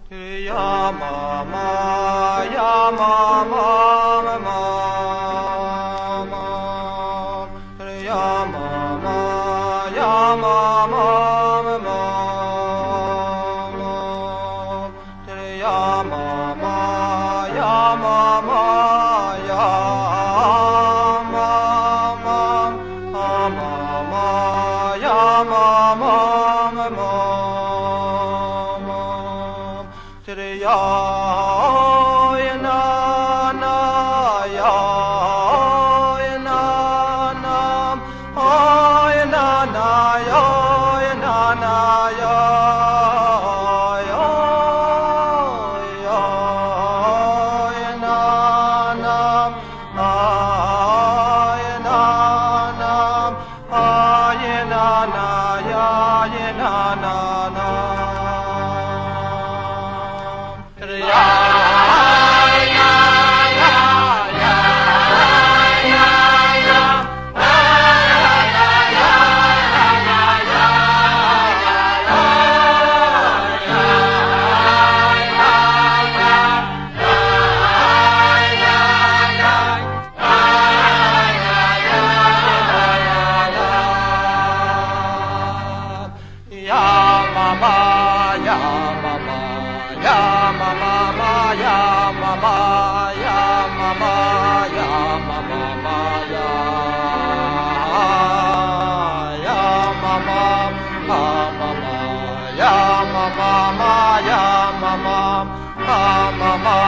Ya mama, ya mama, mama, ya mama, ya mama, mama, ya mama, ya mama, ya mama, ya mama, mama. Ya na na ya na na ya na na ya na na ya ya na na ya na na ya na na ya na na Ya mama, ya mama, mama, mama.